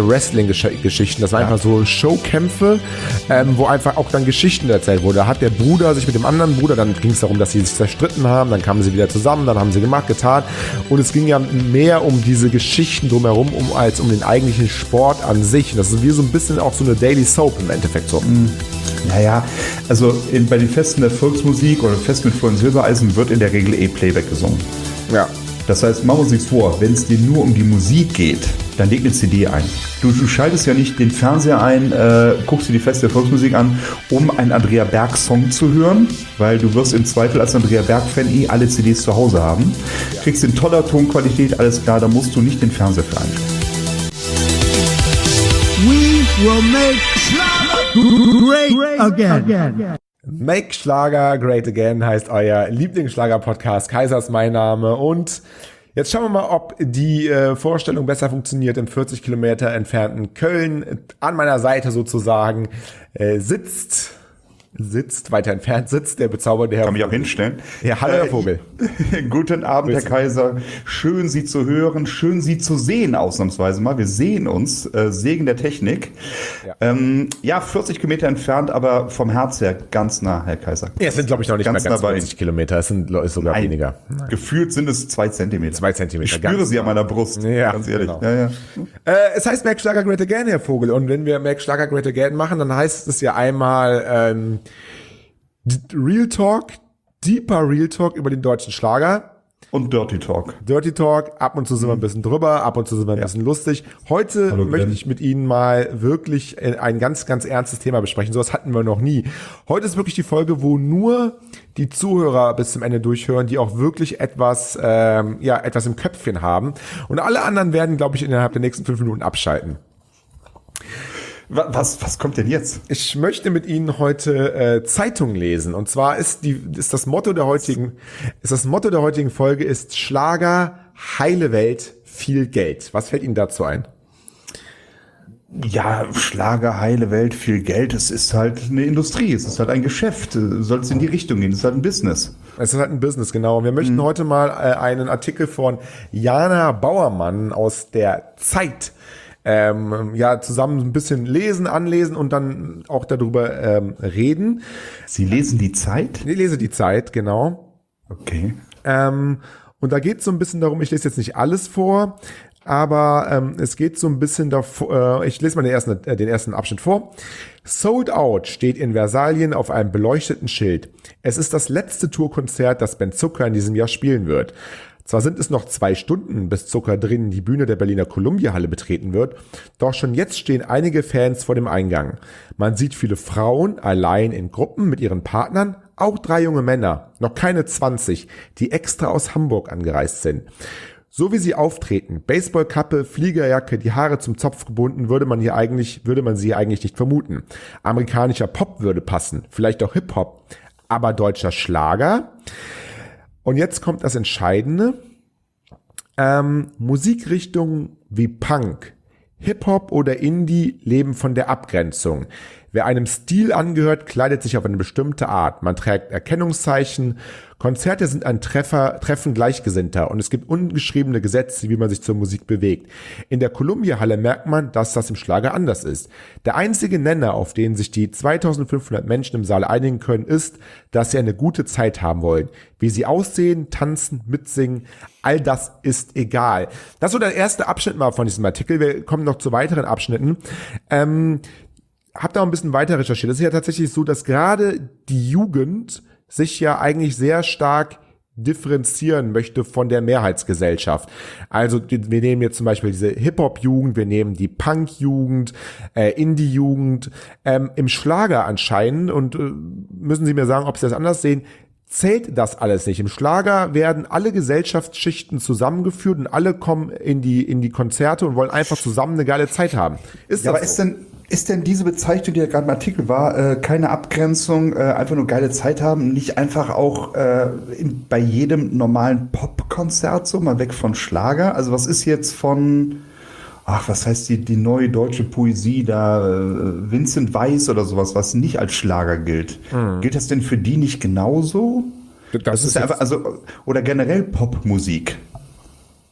Wrestling-Geschichten. Das war einfach so Showkämpfe, wo einfach auch dann Geschichten erzählt wurde. Da hat der Bruder sich mit dem anderen Bruder, dann ging es darum, dass sie sich zerstritten haben, dann kamen sie wieder zusammen, dann haben sie gemacht, getan. Und es ging ja mehr um diese Geschichten drumherum, als um den eigentlichen Sport an sich. Und das ist wie so ein bisschen auch so eine Daily Soap im Endeffekt so. Naja, also bei den Festen der Volksmusik oder Festen mit vollen Silbereisen wird in der Regel Playback gesungen. Ja. Das heißt, machen wir uns nichts vor, wenn es dir nur um die Musik geht, dann leg eine CD ein. Du schaltest ja nicht den Fernseher ein, guckst dir die Feste der Volksmusik an, um einen Andrea Berg-Song zu hören, weil du wirst im Zweifel als Andrea Berg-Fan alle CDs zu Hause haben. Kriegst in toller Tonqualität, alles klar, da musst du nicht den Fernseher für einschalten. We will make Schlager great again. Make Schlager Great Again heißt euer Lieblingsschlager-Podcast. Kaiser ist mein Name und jetzt schauen wir mal, ob die Vorstellung besser funktioniert. Im 40 Kilometer entfernten Köln, an meiner Seite sozusagen, sitzt weiter entfernt, sitzt der bezaubernde Herr. Kann mich auch hinstellen. Ja, hallo Herr Vogel. Guten Abend, Herr Kaiser. Schön, Sie zu hören, schön, Sie zu sehen, ausnahmsweise mal. Wir sehen uns, Segen der Technik. Ja. 40 Kilometer entfernt, aber vom Herz her ganz nah, Herr Kaiser. Ja, es sind, glaube ich, noch nicht ganz mehr ganz dabei. 40 Kilometer, es ist sogar weniger. Nein. Gefühlt sind es 2 Zentimeter. 2 Zentimeter. Ich spüre sie an meiner Brust, ja, ganz ehrlich. Genau. Ja. Es heißt Make Schlager Great Again, Herr Vogel. Und wenn wir Make Schlager Great Again machen, dann heißt es ja einmal Real Talk, deeper Real Talk über den deutschen Schlager. Und Dirty Talk. Dirty Talk, ab und zu sind wir ein bisschen drüber, ab und zu sind wir ein bisschen lustig. Heute möchte ich mit Ihnen mal wirklich ein ganz, ganz ernstes Thema besprechen. Sowas hatten wir noch nie. Heute ist wirklich die Folge, wo nur die Zuhörer bis zum Ende durchhören, die auch wirklich etwas im Köpfchen haben. Und alle anderen werden, glaube ich, innerhalb der nächsten 5 Minuten abschalten. Was kommt denn jetzt? Ich möchte mit Ihnen heute Zeitung lesen. Und zwar ist das Motto der heutigen Folge ist Schlager, heile Welt, viel Geld. Was fällt Ihnen dazu ein? Ja, Schlager, heile Welt, viel Geld. Es ist halt eine Industrie, es ist halt ein Geschäft. Soll es in die Richtung gehen? Es ist halt ein Business. Es ist halt ein Business, genau. Und wir möchten heute mal einen Artikel von Jana Bauermann aus der Zeit zusammen ein bisschen anlesen und dann auch darüber reden. Sie lesen die Zeit? Ich lese die Zeit, genau. Okay. Und da geht es so ein bisschen darum, ich lese jetzt nicht alles vor, aber es geht so ein bisschen davor, ich lese mal den ersten Abschnitt vor. Sold Out steht in Versalien auf einem beleuchteten Schild. Es ist das letzte Tourkonzert, das Ben Zucker in diesem Jahr spielen wird. Zwar sind es noch 2 Stunden, bis Zucker drinnen die Bühne der Berliner Columbia-Halle betreten wird, doch schon jetzt stehen einige Fans vor dem Eingang. Man sieht viele Frauen, allein in Gruppen mit ihren Partnern, auch 3 junge Männer, noch keine 20, die extra aus Hamburg angereist sind. So wie sie auftreten, Baseballkappe, Fliegerjacke, die Haare zum Zopf gebunden, würde man sie eigentlich nicht vermuten. Amerikanischer Pop würde passen, vielleicht auch Hip-Hop, aber deutscher Schlager? Und jetzt kommt das Entscheidende. Musikrichtungen wie Punk, Hip-Hop oder Indie leben von der Abgrenzung. Wer einem Stil angehört, kleidet sich auf eine bestimmte Art. Man trägt Erkennungszeichen. Konzerte sind ein Treffen Gleichgesinnter und es gibt ungeschriebene Gesetze, wie man sich zur Musik bewegt. In der Columbia-Halle merkt man, dass das im Schlager anders ist. Der einzige Nenner, auf den sich die 2500 Menschen im Saal einigen können, ist, dass sie eine gute Zeit haben wollen. Wie sie aussehen, tanzen, mitsingen, all das ist egal. Das ist so der erste Abschnitt mal von diesem Artikel. Wir kommen noch zu weiteren Abschnitten. Hab da ein bisschen weiter recherchiert. Es ist ja tatsächlich so, dass gerade die Jugend sich ja eigentlich sehr stark differenzieren möchte von der Mehrheitsgesellschaft. Also wir nehmen jetzt zum Beispiel diese Hip-Hop-Jugend, wir nehmen die Punk-Jugend, Indie-Jugend. Im Schlager anscheinend, und müssen Sie mir sagen, ob Sie das anders sehen, zählt das alles nicht. Im Schlager werden alle Gesellschaftsschichten zusammengeführt und alle kommen in die Konzerte und wollen einfach zusammen eine geile Zeit haben. Ja, aber so? Ist denn diese Bezeichnung, die ja gerade im Artikel war, keine Abgrenzung, einfach nur geile Zeit haben, nicht einfach auch bei jedem normalen Popkonzert so, mal weg von Schlager? Also was ist jetzt von, was heißt die neue deutsche Poesie da, Vincent Weiss oder sowas, was nicht als Schlager gilt? Gilt das denn für die nicht genauso? Das ist ja einfach, oder generell Popmusik.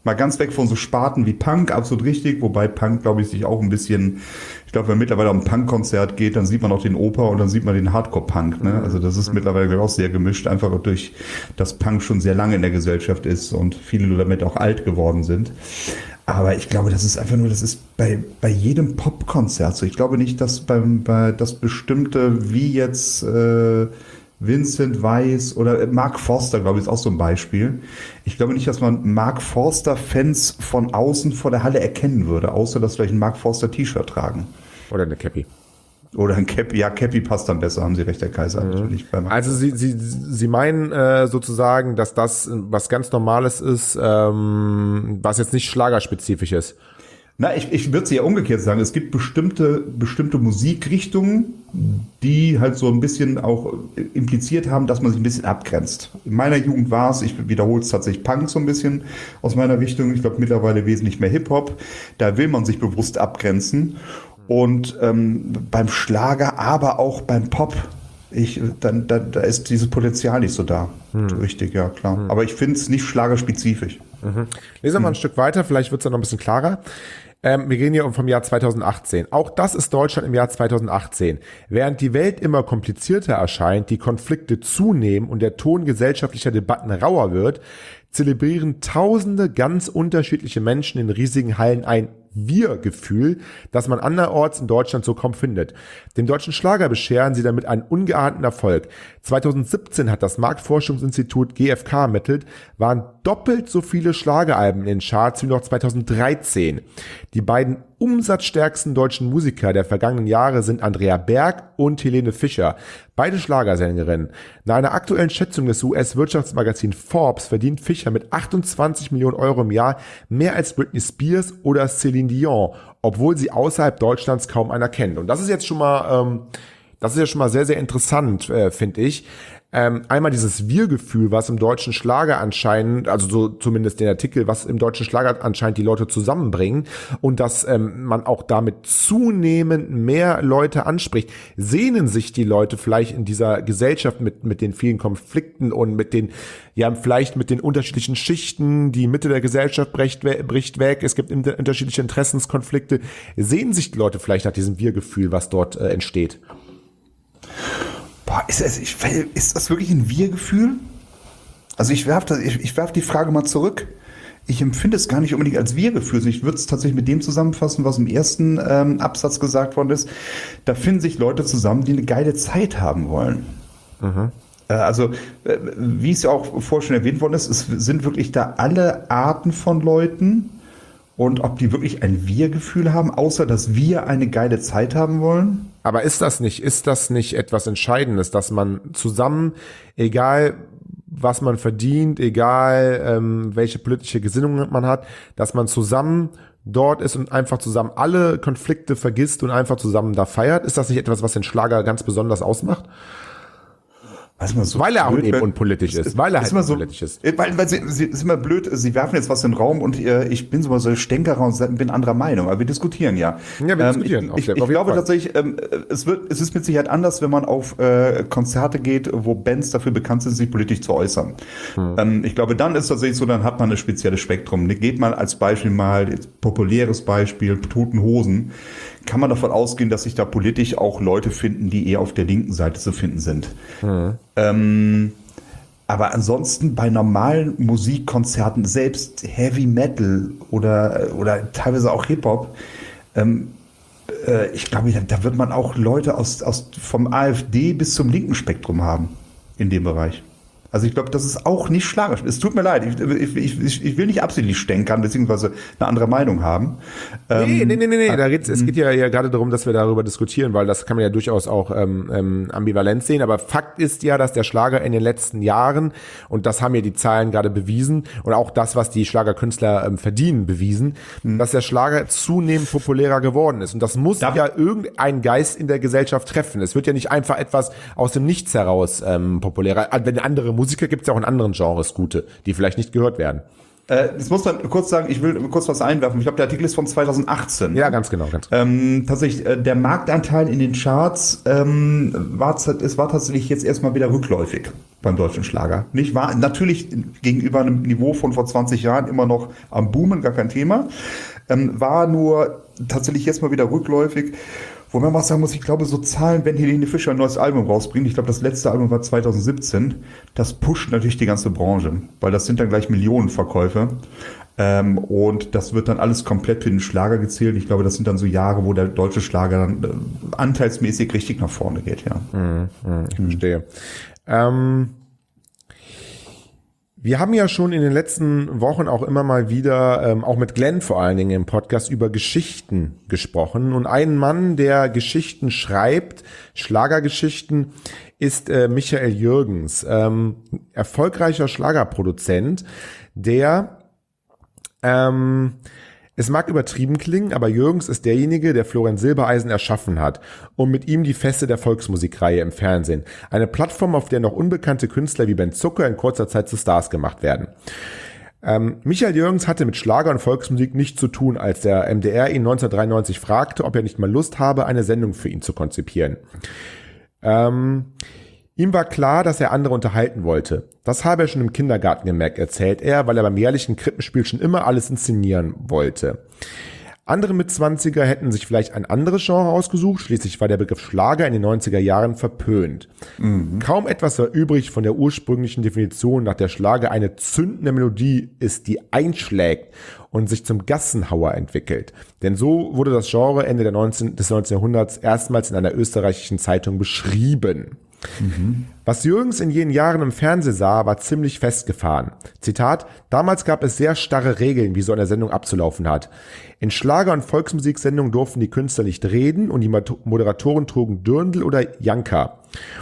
Mal ganz weg von so Sparten wie Punk, absolut richtig, wobei Punk, glaube ich, sich auch ein bisschen, ich glaube, wenn man mittlerweile auf ein Punk-Konzert geht, dann sieht man auch den Oper und dann sieht man den Hardcore-Punk, ne? Also das ist mittlerweile glaub ich, auch sehr gemischt, einfach durch, dass Punk schon sehr lange in der Gesellschaft ist und viele damit auch alt geworden sind. Aber ich glaube, das ist einfach nur, das ist bei jedem Popkonzert so. Ich glaube nicht, dass bei das bestimmte, wie jetzt Vincent Weiss oder Mark Forster, glaube ich, ist auch so ein Beispiel. Ich glaube nicht, dass man Mark Forster-Fans von außen vor der Halle erkennen würde, außer dass vielleicht ein Mark Forster-T-Shirt tragen. Oder eine Cappy. Oder ein Cappy. Ja, Cappy passt dann besser, haben Sie recht, Herr Kaiser. Natürlich Also Sie meinen sozusagen, dass das was ganz Normales ist, was jetzt nicht schlagerspezifisch ist. Na, ich würde es ja umgekehrt sagen. Es gibt bestimmte Musikrichtungen, die halt so ein bisschen auch impliziert haben, dass man sich ein bisschen abgrenzt. In meiner Jugend war es, ich wiederhole es tatsächlich, Punk so ein bisschen aus meiner Richtung. Ich glaube mittlerweile wesentlich mehr Hip-Hop. Da will man sich bewusst abgrenzen. Und beim Schlager, aber auch beim Pop, da ist dieses Potenzial nicht so da. Richtig, ja, klar. Aber ich finde es nicht schlagerspezifisch. Lesen wir mal ein Stück weiter, vielleicht wird es dann noch ein bisschen klarer. Wir reden hier vom Jahr 2018. Auch das ist Deutschland im Jahr 2018. Während die Welt immer komplizierter erscheint, die Konflikte zunehmen und der Ton gesellschaftlicher Debatten rauer wird, zelebrieren Tausende ganz unterschiedliche Menschen in riesigen Hallen ein Wir-Gefühl, das man anderorts in Deutschland so kaum findet. Dem deutschen Schlager bescheren sie damit einen ungeahnten Erfolg. 2017 hat das Marktforschungsinstitut GfK ermittelt, waren doppelt so viele Schlageralben in den Charts wie noch 2013. Die beiden umsatzstärksten deutschen Musiker der vergangenen Jahre sind Andrea Berg und Helene Fischer, beide Schlagersängerinnen. Nach einer aktuellen Schätzung des US-Wirtschaftsmagazins Forbes verdient Fischer mit 28 Millionen Euro im Jahr mehr als Britney Spears oder Celine Dion, obwohl sie außerhalb Deutschlands kaum einer kennt. Und das ist jetzt schon mal, sehr, sehr interessant, finde ich. Einmal dieses Wir-Gefühl, was im deutschen Schlager anscheinend, also so zumindest den Artikel, was im deutschen Schlager anscheinend die Leute zusammenbringen und dass man auch damit zunehmend mehr Leute anspricht. Sehnen sich die Leute vielleicht in dieser Gesellschaft mit den vielen Konflikten und mit den, ja, vielleicht mit den unterschiedlichen Schichten, die Mitte der Gesellschaft bricht weg, es gibt unterschiedliche Interessenskonflikte. Sehnen sich die Leute vielleicht nach diesem Wir-Gefühl, was dort entsteht? Boah, ist das wirklich ein Wir-Gefühl? Also ich werf die Frage mal zurück. Ich empfinde es gar nicht unbedingt als Wir-Gefühl. Ich würde es tatsächlich mit dem zusammenfassen, was im ersten Absatz gesagt worden ist. Da finden sich Leute zusammen, die eine geile Zeit haben wollen. Also, wie es ja auch vorher schon erwähnt worden ist, es sind wirklich da alle Arten von Leuten. Und ob die wirklich ein Wir-Gefühl haben, außer dass wir eine geile Zeit haben wollen? Aber ist das nicht etwas Entscheidendes, dass man zusammen, egal was man verdient, egal welche politische Gesinnung man hat, dass man zusammen dort ist und einfach zusammen alle Konflikte vergisst und einfach zusammen da feiert? Ist das nicht etwas, was den Schlager ganz besonders ausmacht? So weil er auch blöd, eben unpolitisch ist. Weil er halt unpolitisch ist. Weil sie ist immer blöd, sie werfen jetzt was in den Raum und ich bin so Stänkerer und bin anderer Meinung. Aber wir diskutieren ja. Ja, wir diskutieren. Ich glaube tatsächlich, es ist mit Sicherheit anders, wenn man auf Konzerte geht, wo Bands dafür bekannt sind, sich politisch zu äußern. Ich glaube, dann ist tatsächlich so, dann hat man ein spezielles Spektrum. Geht mal als Beispiel populäres Beispiel, Toten Hosen. Kann man davon ausgehen, dass sich da politisch auch Leute finden, die eher auf der linken Seite zu finden sind. Aber ansonsten bei normalen Musikkonzerten, selbst Heavy Metal oder teilweise auch Hip-Hop, ich glaube, da wird man auch Leute vom AfD bis zum linken Spektrum haben in dem Bereich. Also ich glaube, das ist auch nicht schlagerisch. Es tut mir leid, ich will nicht absichtlich stänkern, beziehungsweise eine andere Meinung haben. Nee. Es geht ja gerade darum, dass wir darüber diskutieren, weil das kann man ja durchaus auch ambivalent sehen. Aber Fakt ist ja, dass der Schlager in den letzten Jahren, und das haben ja die Zahlen gerade bewiesen, und auch das, was die Schlagerkünstler verdienen, bewiesen, dass der Schlager zunehmend populärer geworden ist. Und das muss ja irgendein Geist in der Gesellschaft treffen. Es wird ja nicht einfach etwas aus dem Nichts heraus populärer. Wenn andere Musiker gibt es ja auch in anderen Genres gute, die vielleicht nicht gehört werden. Das muss man kurz sagen, ich will kurz was einwerfen. Ich glaube, der Artikel ist von 2018. Ja, ganz genau. Tatsächlich, der Marktanteil in den Charts war tatsächlich jetzt erstmal wieder rückläufig beim deutschen Schlager. Nicht wahr? Natürlich gegenüber einem Niveau von vor 20 Jahren immer noch am Boomen, gar kein Thema. War nur tatsächlich jetzt mal wieder rückläufig. Wo man mal sagen muss, ich glaube, so Zahlen, wenn Helene Fischer ein neues Album rausbringt, ich glaube, das letzte Album war 2017, das pusht natürlich die ganze Branche, weil das sind dann gleich Millionenverkäufe. Und das wird dann alles komplett für den Schlager gezählt. Ich glaube, das sind dann so Jahre, wo der deutsche Schlager dann anteilsmäßig richtig nach vorne geht, ja. Ich verstehe. Wir haben ja schon in den letzten Wochen auch immer mal wieder, auch mit Glenn vor allen Dingen im Podcast, über Geschichten gesprochen. Und ein Mann, der Geschichten schreibt, Schlagergeschichten, ist Michael Jürgens, erfolgreicher Schlagerproduzent, der es mag übertrieben klingen, aber Jürgens ist derjenige, der Florian Silbereisen erschaffen hat und mit ihm die Feste der Volksmusikreihe im Fernsehen. Eine Plattform, auf der noch unbekannte Künstler wie Ben Zucker in kurzer Zeit zu Stars gemacht werden. Michael Jürgens hatte mit Schlager und Volksmusik nichts zu tun, als der MDR ihn 1993 fragte, ob er nicht mal Lust habe, eine Sendung für ihn zu konzipieren. Ihm war klar, dass er andere unterhalten wollte. Das habe er schon im Kindergarten gemerkt, erzählt er, weil er beim jährlichen Krippenspiel schon immer alles inszenieren wollte. Andere Mitzwanziger hätten sich vielleicht ein anderes Genre ausgesucht, schließlich war der Begriff Schlager in den 90er Jahren verpönt. Kaum etwas war übrig von der ursprünglichen Definition, nach der Schlager eine zündende Melodie ist, die einschlägt und sich zum Gassenhauer entwickelt. Denn so wurde das Genre Ende des 19. Jahrhunderts erstmals in einer österreichischen Zeitung beschrieben. Was Jürgens in jenen Jahren im Fernsehen sah, war ziemlich festgefahren. Zitat: Damals gab es sehr starre Regeln, wie so eine Sendung abzulaufen hat. In Schlager- und Volksmusiksendungen durften die Künstler nicht reden und die Moderatoren trugen Dirndl oder Janka.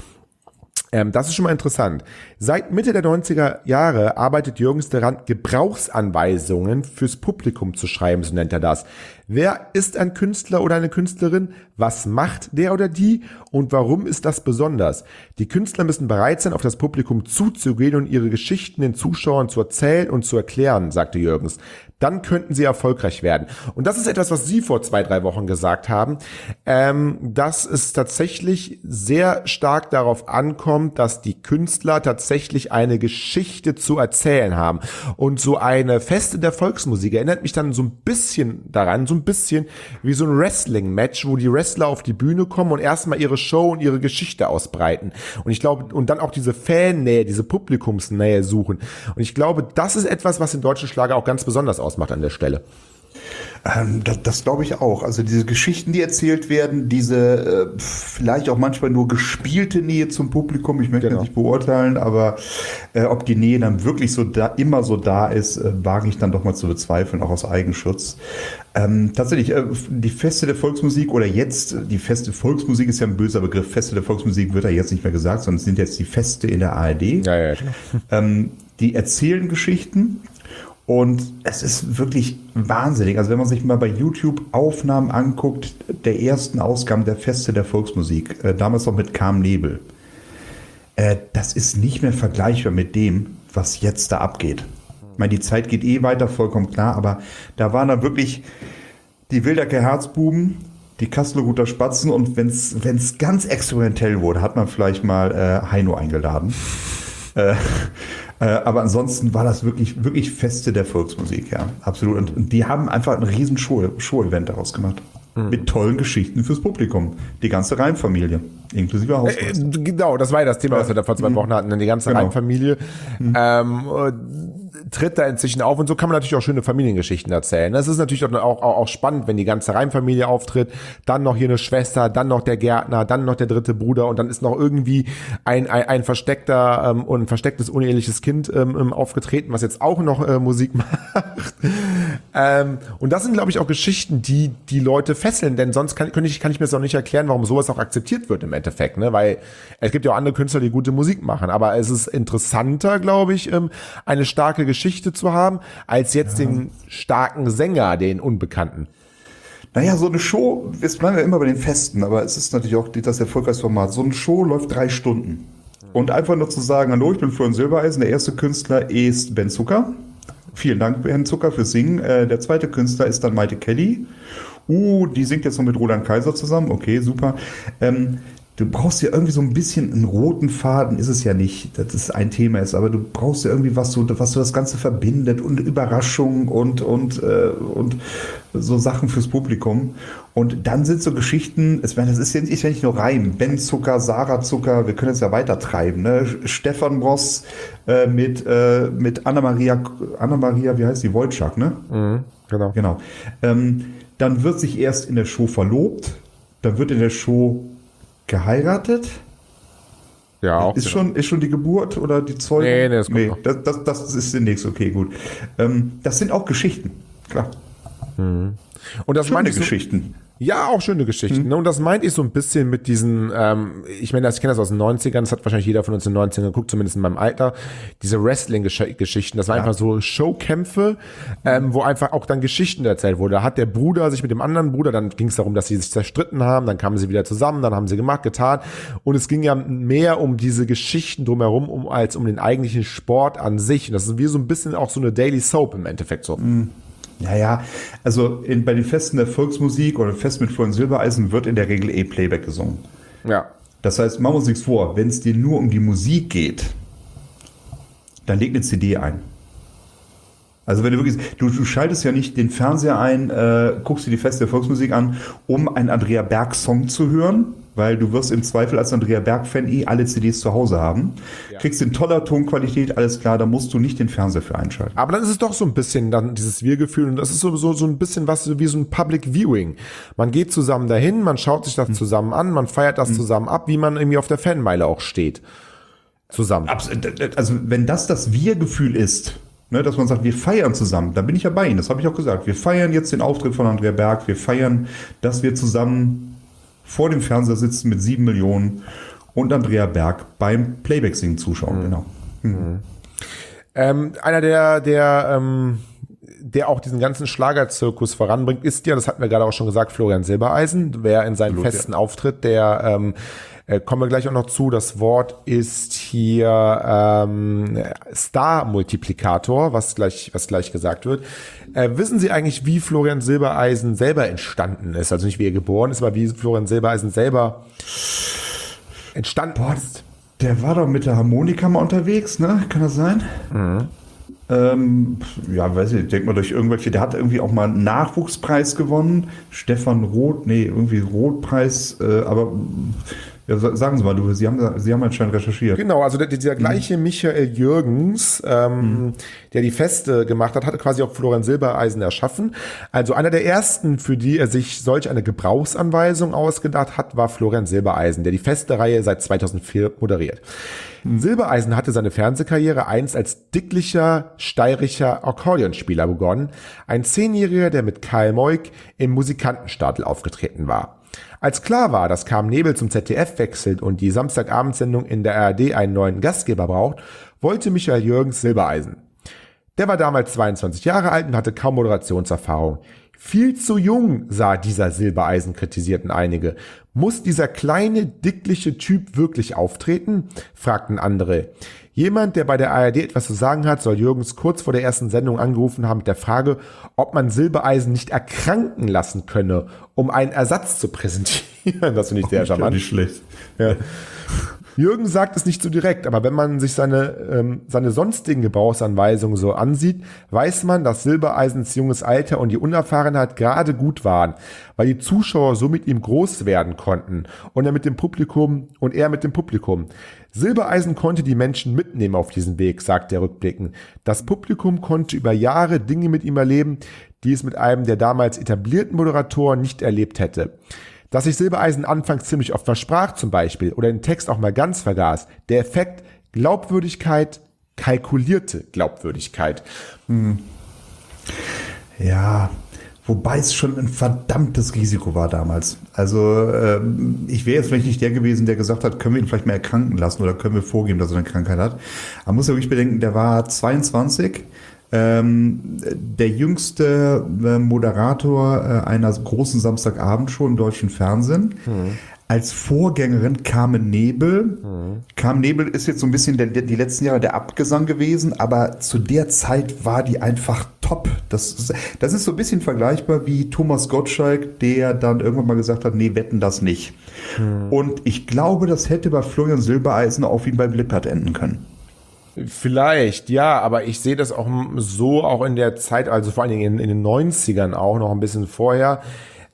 Das ist schon mal interessant. Seit Mitte der 90er Jahre arbeitet Jürgens daran, Gebrauchsanweisungen fürs Publikum zu schreiben, so nennt er das. Wer ist ein Künstler oder eine Künstlerin? Was macht der oder die? Und warum ist das besonders? Die Künstler müssen bereit sein, auf das Publikum zuzugehen und ihre Geschichten den Zuschauern zu erzählen und zu erklären, sagte Jürgens. Dann könnten sie erfolgreich werden. Und das ist etwas, was Sie vor 2-3 Wochen gesagt haben, dass es tatsächlich sehr stark darauf ankommt, dass die Künstler tatsächlich eine Geschichte zu erzählen haben. Und so eine Feste der Volksmusik erinnert mich dann so ein bisschen daran, so ein bisschen wie so ein Wrestling-Match, wo die Wrestler auf die Bühne kommen und erstmal ihre Show und ihre Geschichte ausbreiten. Und ich glaube, und dann auch diese Fannähe, diese Publikumsnähe suchen. Und ich glaube, das ist etwas, was den deutschen Schlager auch ganz besonders ausmacht an der Stelle. Das glaube ich auch. Also diese Geschichten, die erzählt werden, diese vielleicht auch manchmal nur gespielte Nähe zum Publikum, ich möchte nicht beurteilen, aber ob die Nähe dann wirklich immer so da ist, wage ich dann doch mal zu bezweifeln, auch aus Eigenschutz. Tatsächlich, die Feste der Volksmusik oder jetzt, die Feste Volksmusik ist ja ein böser Begriff, Feste der Volksmusik wird ja jetzt nicht mehr gesagt, sondern es sind jetzt die Feste in der ARD. Ja, genau. Die erzählen Geschichten. Und es ist wirklich wahnsinnig. Also wenn man sich mal bei YouTube Aufnahmen anguckt, der ersten Ausgaben der Feste der Volksmusik, damals noch mit Carmen Nebel, das ist nicht mehr vergleichbar mit dem, was jetzt da abgeht. Ich meine, die Zeit geht weiter, vollkommen klar, aber da waren dann wirklich die Wildecker Herzbuben, die Kasseler Guter Spatzen und wenn es ganz experimentell wurde, hat man vielleicht mal Heino eingeladen. Aber ansonsten war das wirklich, wirklich Feste der Volksmusik, ja, absolut. Und die haben einfach ein riesen Show-Event daraus gemacht. Mit tollen Geschichten fürs Publikum. Die ganze Reim-Familie, inklusive Hausmeister. Genau, das war ja das Thema, was wir da vor 2 Wochen hatten. Die ganze Reim-Familie tritt da inzwischen auf und so kann man natürlich auch schöne Familiengeschichten erzählen. Das ist natürlich auch spannend, wenn die ganze Reim-Familie auftritt, dann noch hier eine Schwester, dann noch der Gärtner, dann noch der dritte Bruder und dann ist noch irgendwie ein versteckter und ein verstecktes uneheliches Kind aufgetreten, was jetzt auch noch Musik macht. Und das sind, glaube ich, auch Geschichten, die Leute fesseln, denn sonst kann ich mir das auch nicht erklären, warum sowas auch akzeptiert wird im Endeffekt, ne? Weil es gibt ja auch andere Künstler, die gute Musik machen, aber es ist interessanter, glaube ich, eine starke Geschichte zu haben, als jetzt den starken Sänger, den Unbekannten. Naja, so eine Show, jetzt bleiben wir immer bei den Festen, aber es ist natürlich auch das Erfolgsformat. So eine Show läuft 3 Stunden. Und einfach nur zu sagen, hallo, ich bin Florian Silbereisen, der erste Künstler ist Ben Zucker. Vielen Dank, Herrn Zucker, fürs Singen. Der zweite Künstler ist dann Maite Kelly. Die singt jetzt noch mit Roland Kaiser zusammen. Okay, super. Du brauchst ja irgendwie so ein bisschen einen roten Faden, ist es ja nicht, dass es ein Thema ist, aber du brauchst ja irgendwie was so das Ganze verbindet und Überraschung und so Sachen fürs Publikum. Und dann sind so Geschichten, das ist ja nicht nur Reim, Ben Zucker, Sarah Zucker, wir können es ja weiter treiben, ne? Stefan Bross mit Anna-Maria, wie heißt die, Wojcik, ne? Genau. Dann wird sich erst in der Show verlobt, dann wird in der Show geheiratet? Ja, auch. Ist schon die Geburt oder die Zeugung? Nee, das ist demnächst, okay, gut. Das sind auch Geschichten, klar. Und das Schöne meine ich Geschichten. Ja, auch schöne Geschichten. Ne? Und das meinte ich so ein bisschen mit diesen, ich meine, ich kenne das aus den 90ern, das hat wahrscheinlich jeder von uns in den 90ern geguckt, zumindest in meinem Alter, diese Wrestling-Geschichten, das waren einfach so Showkämpfe, wo einfach auch dann Geschichten erzählt wurde. Da hat der Bruder sich mit dem anderen Bruder, dann ging es darum, dass sie sich zerstritten haben, dann kamen sie wieder zusammen, dann haben sie gemacht, getan. Und es ging ja mehr um diese Geschichten drumherum, als um den eigentlichen Sport an sich. Und das ist wie so ein bisschen auch so eine Daily Soap im Endeffekt so. Ja, also bei den Festen der Volksmusik oder Fest mit Florian Silbereisen wird in der Regel Playback gesungen. Ja. Das heißt, machen wir uns nichts vor, wenn es dir nur um die Musik geht, dann leg eine CD ein. Also wenn du wirklich, du schaltest ja nicht den Fernseher ein, guckst dir die Feste der Volksmusik an, um einen Andrea Berg-Song zu hören, weil du wirst im Zweifel als Andrea Berg-Fan alle CDs zu Hause haben. Ja. Kriegst in toller Tonqualität, alles klar, da musst du nicht den Fernseher für einschalten. Aber dann ist es doch so ein bisschen dann dieses Wir-Gefühl und das ist so ein bisschen was wie so ein Public Viewing. Man geht zusammen dahin, man schaut sich das zusammen an, man feiert das zusammen ab, wie man irgendwie auf der Fanmeile auch steht. Zusammen. Also wenn das Wir-Gefühl ist, ne, dass man sagt, wir feiern zusammen, da bin ich ja bei Ihnen, das habe ich auch gesagt. Wir feiern jetzt den Auftritt von Andrea Berg, wir feiern, dass wir zusammen vor dem Fernseher sitzen mit 7 Millionen und Andrea Berg beim Playback-Singen zuschauen. Genau. Einer, der auch diesen ganzen Schlagerzirkus voranbringt, ist ja, das hatten wir gerade auch schon gesagt, Florian Silbereisen. Wer in seinem festen Auftritt, der kommen wir gleich auch noch zu. Das Wort ist hier Star-Multiplikator, was gleich gesagt wird. Wissen Sie eigentlich, wie Florian Silbereisen selber entstanden ist? Also nicht wie er geboren ist, aber wie Florian Silbereisen selber entstanden ist. Der war doch mit der Harmonika mal unterwegs, ne? Kann das sein? Ja, weiß ich denke mal durch irgendwelche, der hat irgendwie auch mal einen Nachwuchspreis gewonnen. Stefan Roth, irgendwie Rothpreis, aber ja, sagen Sie mal, Sie haben anscheinend recherchiert. Genau, also dieser gleiche Michael Jürgens, der die Feste gemacht hat, hatte quasi auch Florian Silbereisen erschaffen. Also einer der ersten, für die er sich solch eine Gebrauchsanweisung ausgedacht hat, war Florian Silbereisen, der die Feste-Reihe seit 2004 moderiert. Silbereisen hatte seine Fernsehkarriere einst als dicklicher, steirischer Akkordeonspieler begonnen, ein 10-Jähriger, der mit Karl Moik im Musikantenstadel aufgetreten war. Als klar war, dass Carmen Nebel zum ZDF wechselt und die Samstagabendsendung in der ARD einen neuen Gastgeber braucht, wollte Michael Jürgens Silbereisen. Der war damals 22 Jahre alt und hatte kaum Moderationserfahrung. Viel zu jung, sah dieser Silbereisen, kritisierten einige. Muss dieser kleine, dickliche Typ wirklich auftreten? Fragten andere. Jemand, der bei der ARD etwas zu sagen hat, soll Jürgens kurz vor der ersten Sendung angerufen haben mit der Frage, ob man Silbereisen nicht erkranken lassen könne, um einen Ersatz zu präsentieren. Das finde ich sehr charmant. Nicht schlecht. Ja. Jürgen sagt es nicht so direkt, aber wenn man sich seine sonstigen Gebrauchsanweisungen so ansieht, weiß man, dass Silbereisens junges Alter und die Unerfahrenheit gerade gut waren, weil die Zuschauer so mit ihm groß werden konnten und er mit dem Publikum. Silbereisen konnte die Menschen mitnehmen auf diesen Weg, sagt er rückblickend. Das Publikum konnte über Jahre Dinge mit ihm erleben, die es mit einem der damals etablierten Moderatoren nicht erlebt hätte. Dass sich Silbereisen anfangs ziemlich oft versprach zum Beispiel oder den Text auch mal ganz vergaß. Der Effekt Glaubwürdigkeit, kalkulierte Glaubwürdigkeit. Ja, wobei es schon ein verdammtes Risiko war damals. Also ich wäre jetzt vielleicht nicht der gewesen, der gesagt hat, können wir ihn vielleicht mal erkranken lassen oder können wir vorgeben, dass er eine Krankheit hat. Man muss ja wirklich bedenken, der war 22, der jüngste Moderator einer großen Samstagabendshow im deutschen Fernsehen. Als Vorgängerin Carmen Nebel. Carmen Nebel ist jetzt so ein bisschen die letzten Jahre der Abgesang gewesen, aber zu der Zeit war die einfach top. Das ist so ein bisschen vergleichbar wie Thomas Gottschalk, der dann irgendwann mal gesagt hat, nee, wetten das nicht. Und ich glaube, das hätte bei Florian Silbereisen auch wie bei Lippert enden können. Vielleicht, ja, aber ich sehe das auch so, auch in der Zeit, also vor allen Dingen in den 90ern auch, noch ein bisschen vorher,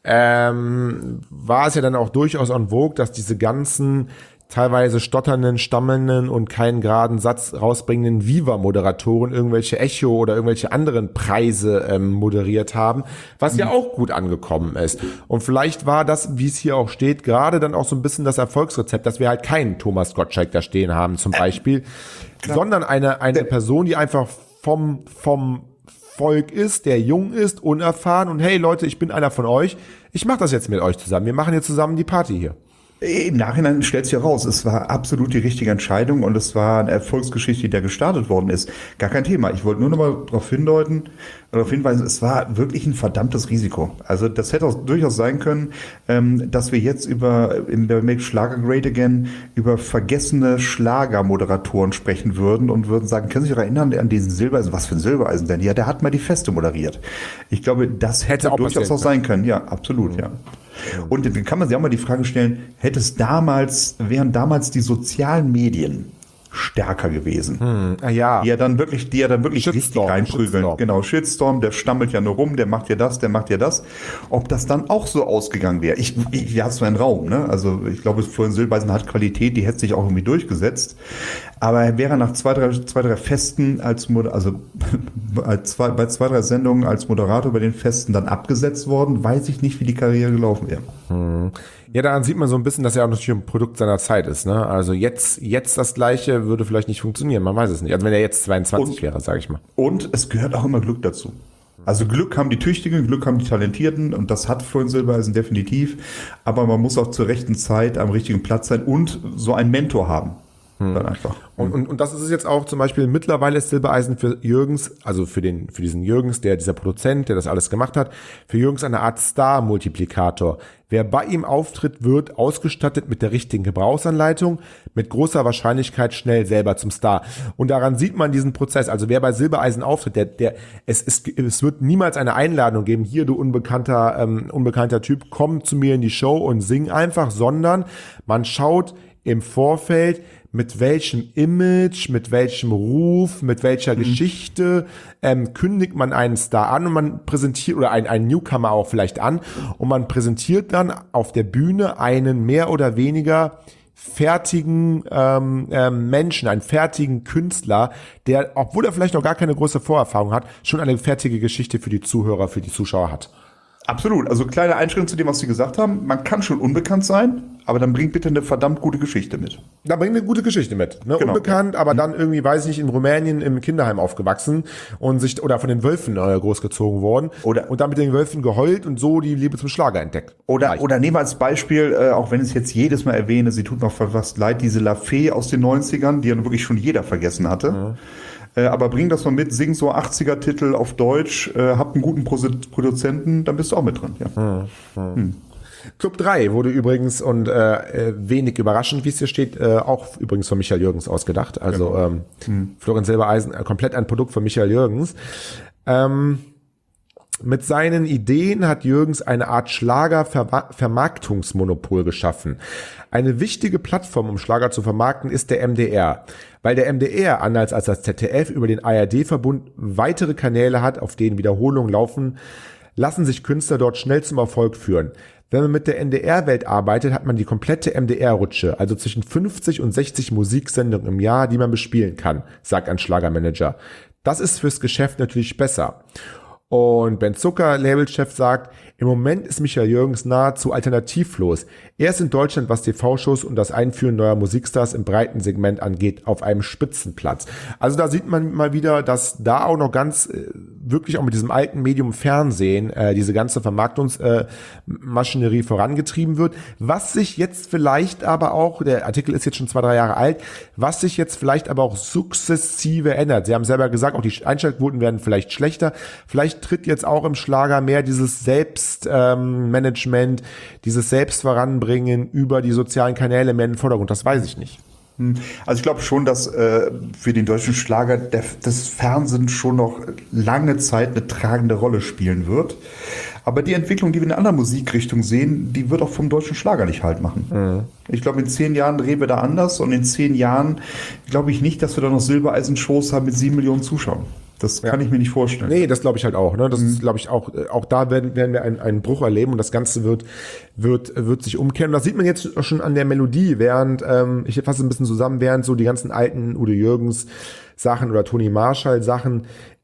war es ja dann auch durchaus en vogue, dass diese ganzen teilweise stotternden, stammelnden und keinen geraden Satz rausbringenden Viva-Moderatoren irgendwelche Echo oder irgendwelche anderen Preise moderiert haben, was ja auch gut angekommen ist. Und vielleicht war das, wie es hier auch steht, gerade dann auch so ein bisschen das Erfolgsrezept, dass wir halt keinen Thomas Gottschalk da stehen haben zum Beispiel, sondern eine Person, die einfach vom Volk ist, der jung ist, unerfahren und hey Leute, ich bin einer von euch, ich mache das jetzt mit euch zusammen, wir machen jetzt zusammen die Party hier. Im Nachhinein stellt sich heraus, es war absolut die richtige Entscheidung und es war eine Erfolgsgeschichte, die da gestartet worden ist. Gar kein Thema. Ich wollte nur noch mal darauf hinweisen, es war wirklich ein verdammtes Risiko. Also das hätte auch durchaus sein können, dass wir jetzt in der Make Schlager Great Again über vergessene Schlagermoderatoren sprechen würden und würden sagen, können Sie sich erinnern an diesen Silbereisen? Was für ein Silbereisen denn? Ja, der hat mal die Feste moderiert. Ich glaube, das hätte durchaus auch sein können. Ja, absolut, ja. Und dann kann man sich auch mal die Frage stellen, wären damals die sozialen Medien stärker gewesen. Die ja dann wirklich richtig reinprügeln. Shitstorm. Genau, Shitstorm, der stammelt ja nur rum, der macht ja das. Ob das dann auch so ausgegangen wäre. Ja, hast du einen Raum, ne? Also ich glaube, Florian Silbereisen hat Qualität, die hätte sich auch irgendwie durchgesetzt. Aber er wäre nach zwei, drei Festen bei zwei, drei Sendungen als Moderator bei den Festen dann abgesetzt worden, weiß ich nicht, wie die Karriere gelaufen wäre. Ja, daran sieht man so ein bisschen, dass er auch natürlich ein Produkt seiner Zeit ist, ne? Also jetzt das Gleiche würde vielleicht nicht funktionieren, man weiß es nicht. Also wenn er jetzt 22 wäre, sage ich mal. Und es gehört auch immer Glück dazu. Also Glück haben die Tüchtigen, Glück haben die Talentierten und das hat Florian Silbereisen definitiv. Aber man muss auch zur rechten Zeit am richtigen Platz sein und so einen Mentor haben. Dann einfach. Und das ist es jetzt auch zum Beispiel, mittlerweile ist Silbereisen für Jürgens, also für diesen Jürgens, dieser Produzent, der das alles gemacht hat, für Jürgens eine Art Star-Multiplikator. Wer bei ihm auftritt, wird ausgestattet mit der richtigen Gebrauchsanleitung, mit großer Wahrscheinlichkeit schnell selber zum Star. Und daran sieht man diesen Prozess. Also wer bei Silbereisen auftritt, es wird niemals eine Einladung geben, hier du unbekannter Typ, komm zu mir in die Show und sing einfach, sondern man schaut im Vorfeld, mit welchem Image, mit welchem Ruf, mit welcher Geschichte kündigt man einen Star an und man präsentiert, oder einen Newcomer auch vielleicht an, und man präsentiert dann auf der Bühne einen mehr oder weniger fertigen Menschen, einen fertigen Künstler, der, obwohl er vielleicht noch gar keine große Vorerfahrung hat, schon eine fertige Geschichte für die Zuhörer, für die Zuschauer hat. Absolut. Also kleine Einschränkung zu dem, was Sie gesagt haben. Man kann schon unbekannt sein, aber dann bringt bitte eine verdammt gute Geschichte mit. Da bringt eine gute Geschichte mit. Ne? Genau. Unbekannt, aber dann irgendwie, weiß ich nicht, in Rumänien im Kinderheim aufgewachsen und oder von den Wölfen großgezogen worden und dann mit den Wölfen geheult und so die Liebe zum Schlager entdeckt. Oder nehmen wir als Beispiel, auch wenn ich es jetzt jedes Mal erwähne, sie tut mir fast leid, diese La Fee aus den 90ern, die ja wirklich schon jeder vergessen hatte. Mhm. Aber bring das mal mit, sing so 80er-Titel auf Deutsch, hab einen guten Produzenten, dann bist du auch mit drin. Ja. Club 3 wurde übrigens, und wenig überraschend, wie es hier steht, auch übrigens von Michael Jürgens ausgedacht. Also Florian Silbereisen, komplett ein Produkt von Michael Jürgens. Mit seinen Ideen hat Jürgens eine Art Schlager-Vermarktungsmonopol geschaffen. Eine wichtige Plattform, um Schlager zu vermarkten, ist der MDR. Weil der MDR, anders als das ZDF, über den ARD-Verbund weitere Kanäle hat, auf denen Wiederholungen laufen, lassen sich Künstler dort schnell zum Erfolg führen. Wenn man mit der NDR-Welt arbeitet, hat man die komplette MDR-Rutsche, also zwischen 50 und 60 Musiksendungen im Jahr, die man bespielen kann, sagt ein Schlagermanager. Das ist fürs Geschäft natürlich besser. Und Ben Zucker, Labelchef, sagt, im Moment ist Michael Jürgens nahezu alternativlos. Er ist in Deutschland, was TV-Shows und das Einführen neuer Musikstars im breiten Segment angeht, auf einem Spitzenplatz. Also da sieht man mal wieder, dass da auch noch ganz wirklich auch mit diesem alten Medium Fernsehen diese ganze Vermarktungsmaschinerie vorangetrieben wird. Was sich jetzt vielleicht aber auch, der Artikel ist jetzt schon 2-3 Jahre alt, was sich jetzt vielleicht aber auch sukzessive ändert. Sie haben selber gesagt, auch die Einschaltquoten werden vielleicht schlechter. Vielleicht tritt jetzt auch im Schlager mehr dieses Selbstmanagement, dieses Selbstvoranbringen über die sozialen Kanäle mehr in den Vordergrund. Das weiß ich nicht. Also ich glaube schon, dass für den deutschen Schlager das Fernsehen schon noch lange Zeit eine tragende Rolle spielen wird. Aber die Entwicklung, die wir in einer anderen Musikrichtung sehen, die wird auch vom deutschen Schlager nicht halt machen. Mhm. Ich glaube, in 10 Jahren drehen wir da anders und in 10 Jahren glaube ich nicht, dass wir da noch Silbereisen-Shows haben mit 7 Millionen Zuschauern. Das kann ich mir nicht vorstellen. Nee, das glaube ich halt auch. Ne? Das ist, glaube ich, auch da werden wir einen Bruch erleben und das Ganze wird sich umkehren. Und das sieht man jetzt schon an der Melodie, während, ich fasse ein bisschen zusammen, während so die ganzen alten Udo Jürgens Sachen oder Toni Marshall Sachen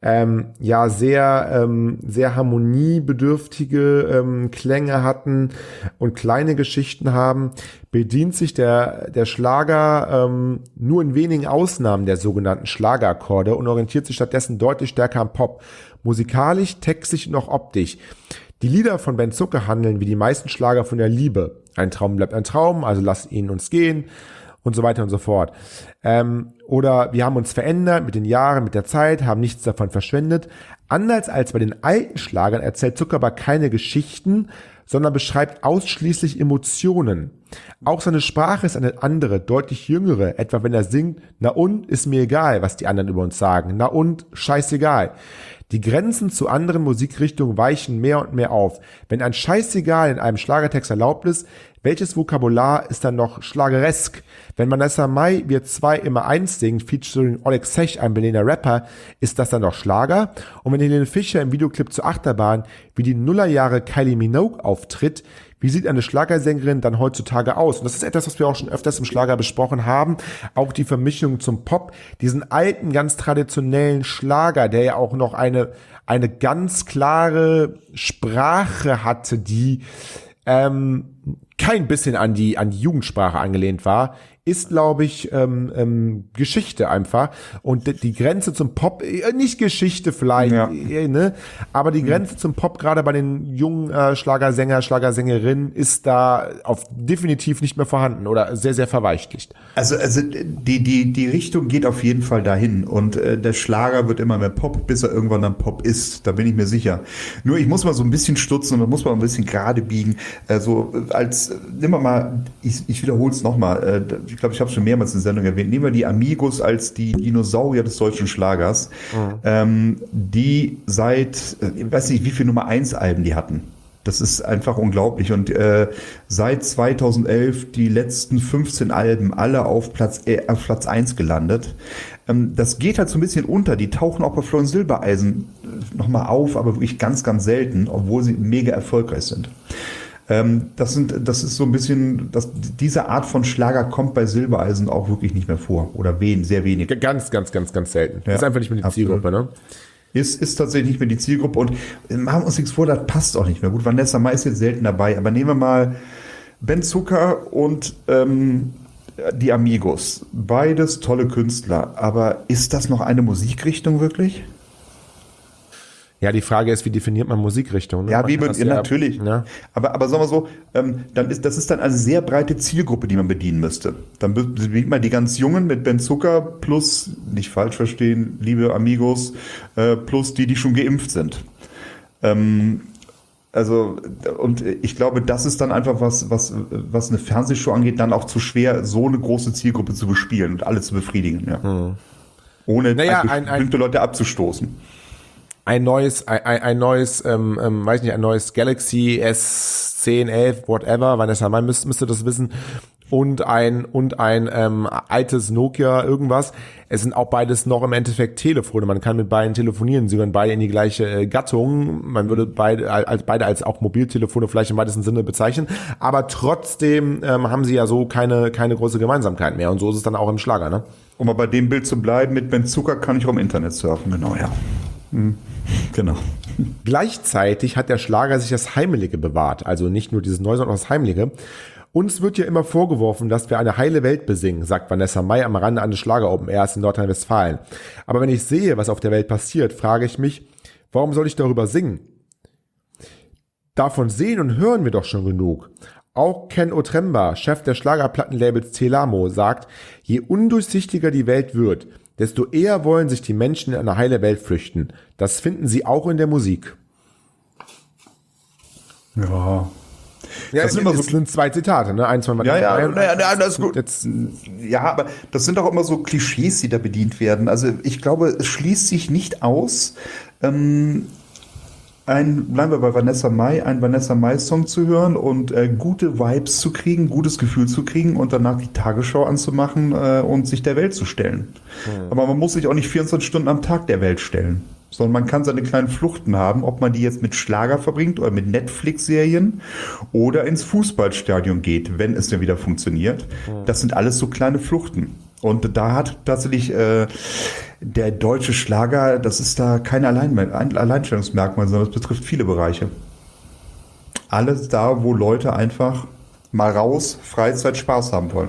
sehr harmoniebedürftige Klänge hatten und kleine Geschichten haben, bedient sich der Schlager nur in wenigen Ausnahmen der sogenannten Schlagerakkorde und orientiert sich stattdessen deutlich stärker am Pop. Musikalisch, textlich und auch optisch. Die Lieder von Ben Zucker handeln wie die meisten Schlager von der Liebe. Ein Traum bleibt ein Traum, also lass ihn uns gehen. Und so weiter und so fort. Oder wir haben uns verändert mit den Jahren, mit der Zeit, haben nichts davon verschwendet. Anders als bei den alten Schlagern erzählt Zucker aber keine Geschichten, sondern beschreibt ausschließlich Emotionen. Auch seine Sprache ist eine andere, deutlich jüngere, etwa wenn er singt, na und, ist mir egal, was die anderen über uns sagen, na und, scheißegal. Die Grenzen zu anderen Musikrichtungen weichen mehr und mehr auf. Wenn ein Scheißegal in einem Schlagertext erlaubt ist, welches Vokabular ist dann noch schlageresk? Wenn Vanessa Mai Wir zwei immer eins singt, featuring Oleg Sech, ein Berliner Rapper, ist das dann noch Schlager? Und wenn Helene Fischer im Videoclip zur Achterbahn wie die Nullerjahre Kylie Minogue auftritt, wie sieht eine Schlagersängerin dann heutzutage aus? Und das ist etwas, was wir auch schon öfters im Schlager besprochen haben. Auch die Vermischung zum Pop, diesen alten, ganz traditionellen Schlager, der ja auch noch eine ganz klare Sprache hatte, die kein bisschen an die Jugendsprache angelehnt war, ist, glaube ich, Geschichte einfach. Und die Grenze zum Pop, nicht Geschichte vielleicht, ne? Aber die Grenze zum Pop, gerade bei den jungen Schlagersänger, Schlagersängerinnen, ist da definitiv nicht mehr vorhanden oder sehr, sehr verweichlicht. Also die Richtung geht auf jeden Fall dahin. Und der Schlager wird immer mehr Pop, bis er irgendwann dann Pop ist. Da bin ich mir sicher. Nur ich muss mal so ein bisschen stutzen und da muss man ein bisschen gerade biegen. Nimm mal, ich wiederhole es nochmal, ich glaube, ich habe es schon mehrmals in der Sendung erwähnt, nehmen wir die Amigos als die Dinosaurier des deutschen Schlagers, die seit, ich weiß nicht, wie viele Nummer 1 Alben die hatten. Das ist einfach unglaublich. Und seit 2011 die letzten 15 Alben alle auf Platz 1 gelandet. Das geht halt so ein bisschen unter. Die tauchen auch bei Florian Silbereisen nochmal auf, aber wirklich ganz, ganz selten, obwohl sie mega erfolgreich sind. Das ist so ein bisschen, diese Art von Schlager kommt bei Silbereisen auch wirklich nicht mehr vor. Oder sehr wenig. Ganz, ganz, ganz, ganz selten. Ja, das ist einfach nicht mehr die Zielgruppe, ne? Ist tatsächlich nicht mehr die Zielgruppe und machen uns nichts vor, das passt auch nicht mehr. Gut, Vanessa Mai ist jetzt selten dabei, aber nehmen wir mal Ben Zucker und die Amigos. Beides tolle Künstler, aber ist das noch eine Musikrichtung wirklich? Ja, die Frage ist, wie definiert man Musikrichtung? Ne? Ja, natürlich. Ja. Aber sagen wir so, das ist dann eine sehr breite Zielgruppe, die man bedienen müsste. Dann bedient man die ganz Jungen mit Ben Zucker plus, nicht falsch verstehen, liebe Amigos, plus die schon geimpft sind. Und ich glaube, das ist dann einfach was eine Fernsehshow angeht, dann auch zu schwer, so eine große Zielgruppe zu bespielen und alle zu befriedigen. Ja. Ohne bestimmte Leute abzustoßen. Ein neues Galaxy S10, 11, whatever, Vanessa Mai müsste das wissen, und ein altes Nokia irgendwas. Es sind auch beides noch im Endeffekt Telefone. Man kann mit beiden telefonieren. Sie gehören beide in die gleiche Gattung. Man würde beide als auch Mobiltelefone vielleicht im weitesten Sinne bezeichnen. Aber trotzdem haben sie ja so keine große Gemeinsamkeit mehr. Und so ist es dann auch im Schlager, ne? Um mal bei dem Bild zu bleiben, mit Ben Zucker kann ich auch im Internet surfen, genau, ja. Genau. Gleichzeitig hat der Schlager sich das Heimelige bewahrt, also nicht nur dieses Neue, sondern auch das Heimelige. Uns wird ja immer vorgeworfen, dass wir eine heile Welt besingen, sagt Vanessa Mai am Rande eines Schlager Open Airs in Nordrhein-Westfalen. Aber wenn ich sehe, was auf der Welt passiert, frage ich mich, Warum soll ich darüber singen? Davon sehen und hören wir doch schon genug. Auch Ken Otremba, Chef der Schlagerplattenlabels Telamo, sagt, je undurchsichtiger die Welt wird, desto eher wollen sich die Menschen in eine heile Welt flüchten. Das finden sie auch in der Musik. Ja. Das sind immer so sind 2 Zitate, ne? Eins von das ist gut. Ja, aber das sind auch immer so Klischees, die da bedient werden. Also ich glaube, es schließt sich nicht aus, bleiben wir bei Vanessa Mai, einen Vanessa Mai-Song zu hören und gute Vibes zu kriegen, gutes Gefühl zu kriegen und danach die Tagesschau anzumachen und sich der Welt zu stellen. Aber man muss sich auch nicht 24 Stunden am Tag der Welt stellen, sondern man kann seine kleinen Fluchten haben, ob man die jetzt mit Schlager verbringt oder mit Netflix-Serien oder ins Fußballstadion geht, wenn es denn wieder funktioniert. Das sind alles so kleine Fluchten. Und da hat tatsächlich der deutsche Schlager, das ist da kein Alleinstellungsmerkmal, sondern das betrifft viele Bereiche. Alles da, wo Leute einfach mal raus, Freizeit, Spaß haben wollen.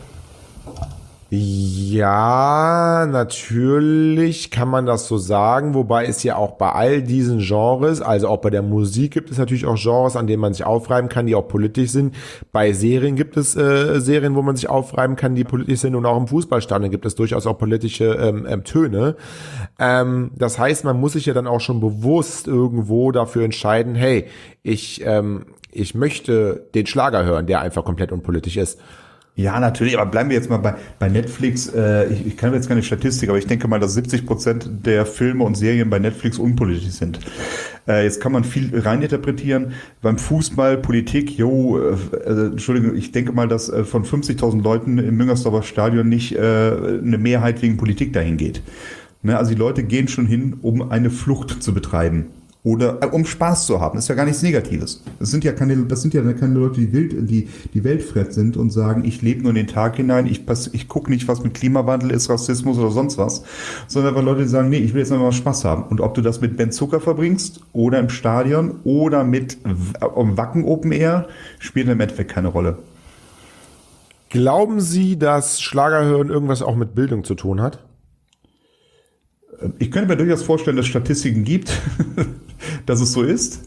Ja, natürlich kann man das so sagen, wobei es ja auch bei all diesen Genres, also auch bei der Musik gibt es natürlich auch Genres, an denen man sich aufreiben kann, die auch politisch sind. Bei Serien gibt es Serien, wo man sich aufreiben kann, die politisch sind, und auch im Fußballstadion gibt es durchaus auch politische Töne. Das heißt, man muss sich ja dann auch schon bewusst irgendwo dafür entscheiden, hey, ich möchte den Schlager hören, der einfach komplett unpolitisch ist. Ja, natürlich, aber bleiben wir jetzt mal bei Netflix. Ich kann jetzt keine Statistik, aber ich denke mal, dass 70% der Filme und Serien bei Netflix unpolitisch sind. Jetzt kann man viel reininterpretieren. Beim Fußball, Politik, Entschuldigung, ich denke mal, dass von 50.000 Leuten im Müngersdorfer Stadion nicht eine Mehrheit wegen Politik dahin geht. Ne, also die Leute gehen schon hin, um eine Flucht zu betreiben. Oder um Spaß zu haben. Das ist ja gar nichts Negatives. Das sind ja keine Leute, die weltfremd sind und sagen, ich lebe nur in den Tag hinein, ich gucke nicht, was mit Klimawandel ist, Rassismus oder sonst was. Sondern weil Leute sagen, nee, ich will jetzt einfach mal Spaß haben. Und ob du das mit Ben Zucker verbringst oder im Stadion oder mit Wacken Open Air, spielt im Endeffekt keine Rolle. Glauben Sie, dass Schlagerhören irgendwas auch mit Bildung zu tun hat? Ich könnte mir durchaus vorstellen, dass es Statistiken gibt, dass es so ist.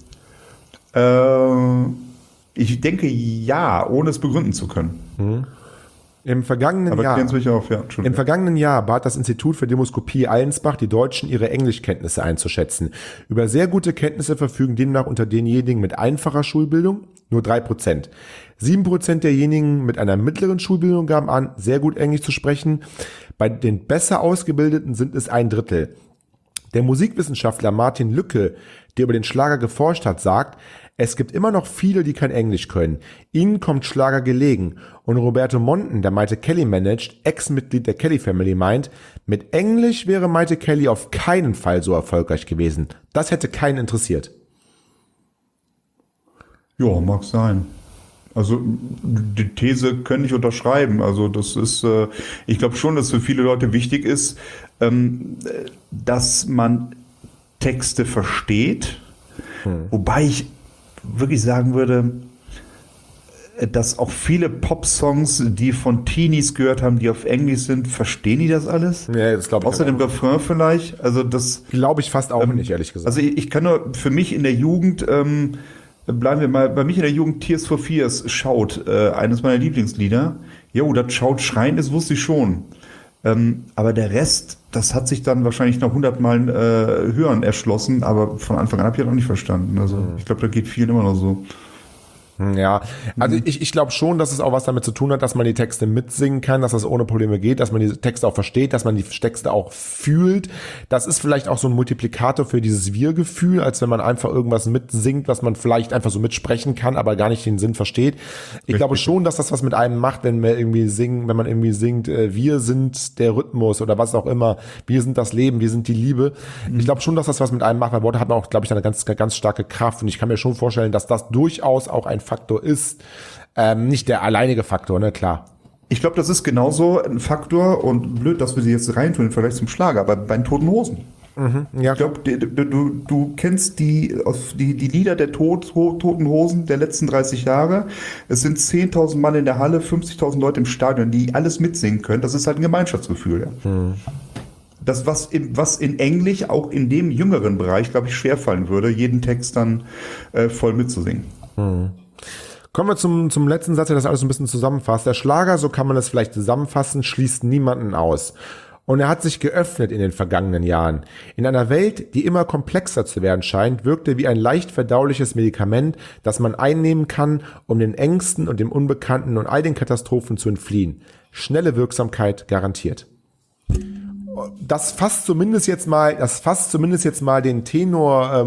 Ich denke ja, ohne es begründen zu können. Im vergangenen Jahr bat das Institut für Demoskopie Allensbach die Deutschen, ihre Englischkenntnisse einzuschätzen. Über sehr gute Kenntnisse verfügen demnach unter denjenigen mit einfacher Schulbildung nur 3%. 7% derjenigen mit einer mittleren Schulbildung gaben an, sehr gut Englisch zu sprechen. Bei den besser Ausgebildeten sind es 1/3. Der Musikwissenschaftler Martin Lücke, der über den Schlager geforscht hat, sagt, es gibt immer noch viele, die kein Englisch können. Ihnen kommt Schlager gelegen. Und Roberto Monten, der Maite Kelly managt, Ex-Mitglied der Kelly Family, meint, mit Englisch wäre Maite Kelly auf keinen Fall so erfolgreich gewesen. Das hätte keinen interessiert. Ja, mag sein. Also die These könnte ich unterschreiben. Also das ist, ich glaube schon, dass für viele Leute wichtig ist, dass man Texte versteht. Wobei ich wirklich sagen würde, dass auch viele Pop-Songs, die von Teenies gehört haben, die auf Englisch sind, verstehen die das alles? Ja, das glaube ich. Außer dem Refrain vielleicht. Also das glaube ich fast auch nicht, ehrlich gesagt. Also ich kann nur für mich in der Jugend bleiben wir mal, bei mich in der Jugend Tears for Fears schaut, eines meiner Lieblingslieder. Jo, das schaut schreien, das wusste ich schon. Aber der Rest, das hat sich dann wahrscheinlich nach 100 Mal hören erschlossen, aber von Anfang an habe ich das auch nicht verstanden. Also ich glaube, da geht vielen immer noch so. Ja, also ich glaube schon, dass es auch was damit zu tun hat, dass man die Texte mitsingen kann, dass das ohne Probleme geht, dass man die Texte auch versteht, dass man die Texte auch fühlt. Das ist vielleicht auch so ein Multiplikator für dieses Wir-Gefühl, als wenn man einfach irgendwas mitsingt, was man vielleicht einfach so mitsprechen kann, aber gar nicht den Sinn versteht. Ich glaube schon, dass das was mit einem macht, wenn man irgendwie singt, wir sind der Rhythmus oder was auch immer, wir sind das Leben, wir sind die Liebe. Ich glaube schon, dass das was mit einem macht, weil Worte haben auch, glaube ich, eine ganz, ganz starke Kraft und ich kann mir schon vorstellen, dass das durchaus auch ein Faktor ist, nicht der alleinige Faktor, ne, klar. Ich glaube, das ist genauso ein Faktor und blöd, dass wir sie jetzt reintun im Vergleich zum Schlager, aber bei den Toten Hosen. Ja, ich glaube, du kennst die Lieder der Toten Hosen der letzten 30 Jahre. Es sind 10.000 Mann in der Halle, 50.000 Leute im Stadion, die alles mitsingen können. Das ist halt ein Gemeinschaftsgefühl. Ja. das, was in Englisch auch in dem jüngeren Bereich, glaube ich, schwerfallen würde, jeden Text dann voll mitzusingen. Kommen wir zum letzten Satz, der das alles ein bisschen zusammenfasst. Der Schlager, so kann man das vielleicht zusammenfassen, schließt niemanden aus. Und er hat sich geöffnet in den vergangenen Jahren. In einer Welt, die immer komplexer zu werden scheint, wirkt er wie ein leicht verdauliches Medikament, das man einnehmen kann, um den Ängsten und dem Unbekannten und all den Katastrophen zu entfliehen. Schnelle Wirksamkeit garantiert. Das fasst zumindest jetzt mal den Tenor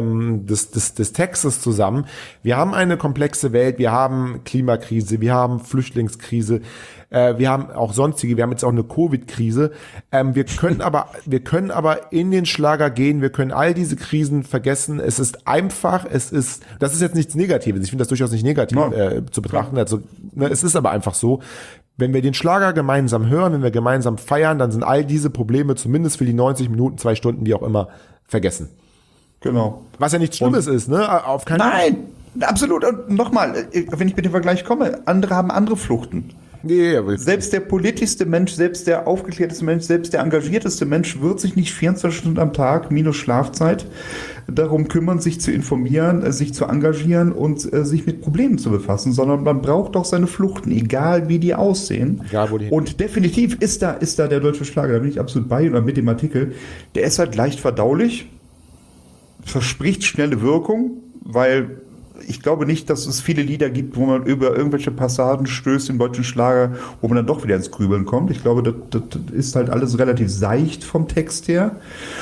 des Textes zusammen. Wir haben eine komplexe Welt, wir haben Klimakrise, wir haben Flüchtlingskrise, wir haben auch sonstige, wir haben jetzt auch eine Covid-Krise. Wir können aber in den Schlager gehen, wir können all diese Krisen vergessen. Es ist einfach, das ist jetzt nichts Negatives. Ich finde das durchaus nicht negativ zu betrachten. Also, es ist aber einfach so. Wenn wir den Schlager gemeinsam hören, wenn wir gemeinsam feiern, dann sind all diese Probleme zumindest für die 90 Minuten, 2 Stunden, wie auch immer, vergessen. Genau. Was ja nichts Schlimmes ist, ne? Auf keinen Fall. Nein, absolut. Und nochmal, wenn ich mit dem Vergleich komme, andere haben andere Fluchten. Nee, Selbst der politischste Mensch, selbst der aufgeklärteste Mensch, selbst der engagierteste Mensch wird sich nicht 24 Stunden am Tag, minus Schlafzeit, darum kümmern, sich zu informieren, sich zu engagieren und sich mit Problemen zu befassen, sondern man braucht doch seine Fluchten, egal wie die aussehen. Egal, wo die und definitiv ist da der deutsche Schlager, da bin ich absolut bei und mit dem Artikel, der ist halt leicht verdaulich, verspricht schnelle Wirkung, weil ich glaube nicht, dass es viele Lieder gibt, wo man über irgendwelche Passagen stößt im deutschen Schlager, wo man dann doch wieder ins Grübeln kommt. Ich glaube, das ist halt alles relativ seicht vom Text her.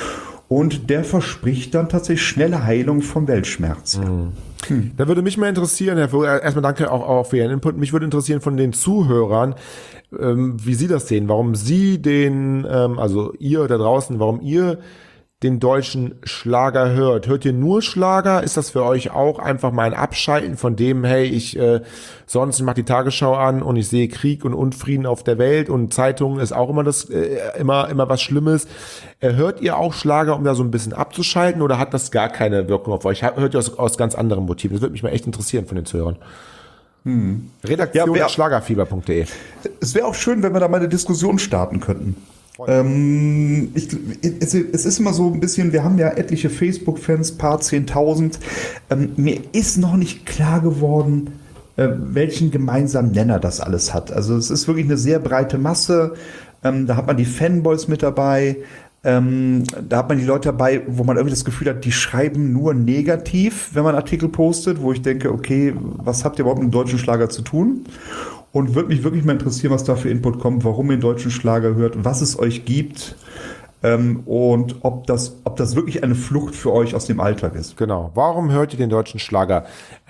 Und der verspricht dann tatsächlich schnelle Heilung vom Weltschmerz. Da würde mich mal interessieren, Herr Vogel, erstmal danke auch für Ihren Input. Mich würde interessieren von den Zuhörern, wie Sie das sehen, warum Sie also ihr da draußen, warum ihr den deutschen Schlager hört. Hört ihr nur Schlager? Ist das für euch auch einfach mal ein Abschalten von dem, hey, ich sonst mache die Tagesschau an und ich sehe Krieg und Unfrieden auf der Welt und Zeitungen ist auch immer immer was Schlimmes. Hört ihr auch Schlager, um da so ein bisschen abzuschalten oder hat das gar keine Wirkung auf euch? Hört ihr aus ganz anderen Motiven? Das würde mich mal echt interessieren von den Zuhörern. Redaktion schlagerfieber.de. Es wäre auch schön, wenn wir da mal eine Diskussion starten könnten. Es ist immer so ein bisschen, wir haben ja etliche Facebook-Fans, paar 10.000. Mir ist noch nicht klar geworden, welchen gemeinsamen Nenner das alles hat. Also es ist wirklich eine sehr breite Masse. Da hat man die Fanboys mit dabei. Da hat man die Leute dabei, wo man irgendwie das Gefühl hat, die schreiben nur negativ, wenn man Artikel postet, wo ich denke, okay, was habt ihr überhaupt mit dem deutschen Schlager zu tun? Und würde mich wirklich mal interessieren, was da für Input kommt, warum ihr den deutschen Schlager hört, was es euch gibt und ob das wirklich eine Flucht für euch aus dem Alltag ist. Genau. Warum hört ihr den deutschen Schlager?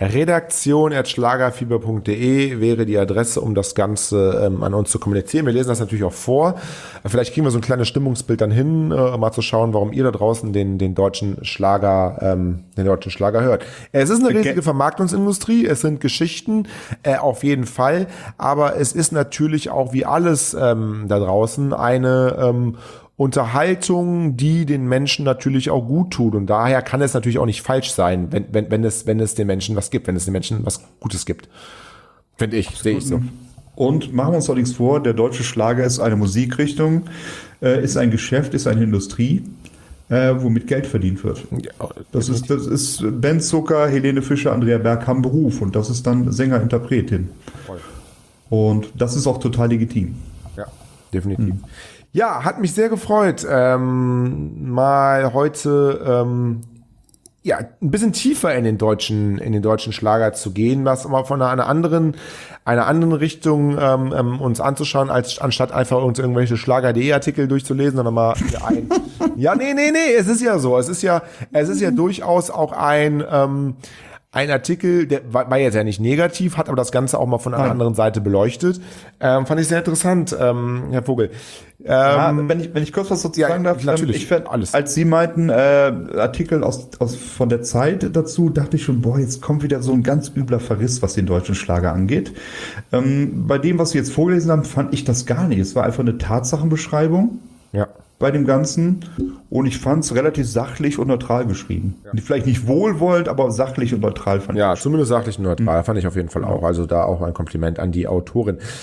Redaktion@schlagerfieber.de wäre die Adresse, um das Ganze an uns zu kommunizieren. Wir lesen das natürlich auch vor. Vielleicht kriegen wir so ein kleines Stimmungsbild dann hin, mal zu schauen, warum ihr da draußen den deutschen Schlager hört. Es ist eine riesige Vermarktungsindustrie, es sind Geschichten, auf jeden Fall, aber es ist natürlich auch wie alles da draußen eine Unterhaltung, die den Menschen natürlich auch gut tut. Und daher kann es natürlich auch nicht falsch sein, wenn es den Menschen was gibt, wenn es den Menschen was Gutes gibt. Finde ich, sehe ich so. Und machen wir uns doch nichts vor, der deutsche Schlager ist eine Musikrichtung, ist ein Geschäft, ist eine Industrie, womit Geld verdient wird. Das ist Ben Zucker, Helene Fischer, Andrea Berg haben Beruf und das ist dann Sänger-Interpretin. Und das ist auch total legitim. Ja, definitiv. Ja, hat mich sehr gefreut, mal heute ein bisschen tiefer in den deutschen Schlager zu gehen, was aber von einer anderen Richtung uns anzuschauen, anstatt einfach irgendwelche Schlager.de Artikel durchzulesen, sondern mal ein. Ja, nee, es ist ja so, es ist ja durchaus auch ein Artikel, der war jetzt ja nicht negativ, hat aber das Ganze auch mal von einer anderen Seite beleuchtet. Fand ich sehr interessant, Herr Vogel. Wenn ich kurz was dazu sagen darf, natürlich, ich fand, als Sie meinten, Artikel von der Zeit dazu, dachte ich schon, jetzt kommt wieder so ein ganz übler Verriss, was den deutschen Schlager angeht. Bei dem, was Sie jetzt vorgelesen haben, fand ich das gar nicht. Es war einfach eine Tatsachenbeschreibung. Ja. Bei dem Ganzen und ich fand es relativ sachlich und neutral geschrieben. Ja. Vielleicht nicht wohlwollend, aber sachlich und neutral fand ich. Ja, zumindest sachlich und neutral fand ich auf jeden Fall auch. Also da auch ein Kompliment an die Autorin.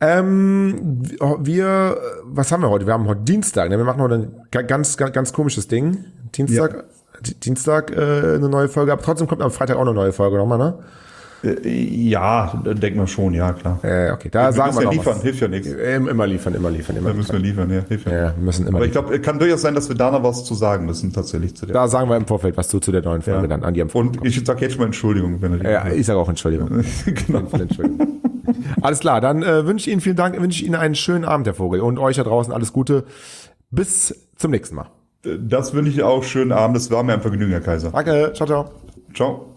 Was haben wir heute? Wir haben heute Dienstag, ne? Wir machen heute ein ganz komisches Ding. Dienstag eine neue Folge, aber trotzdem kommt am Freitag auch eine neue Folge nochmal, ne? Ja, denken wir schon, ja, klar. Okay, da sagen wir noch liefern, was. hilft ja nichts. Immer liefern. Da müssen wir liefern, ja, hilft ja. Ja, wir müssen immer Aber ich glaube, kann durchaus sein, dass wir da noch was zu sagen müssen, tatsächlich zu der. Da sagen wir im Vorfeld was zu der neuen Folge dann an die Und ich sage jetzt schon mal Entschuldigung, wenn er ich sage auch Entschuldigung. genau. Entschuldigung. Alles klar, dann wünsche ich Ihnen vielen Dank, wünsche ich Ihnen einen schönen Abend, Herr Vogel, und euch da draußen alles Gute. Bis zum nächsten Mal. Das wünsche ich auch. Schönen Abend. Das war mir ein Vergnügen, Herr Kaiser. Danke, ciao. Ciao.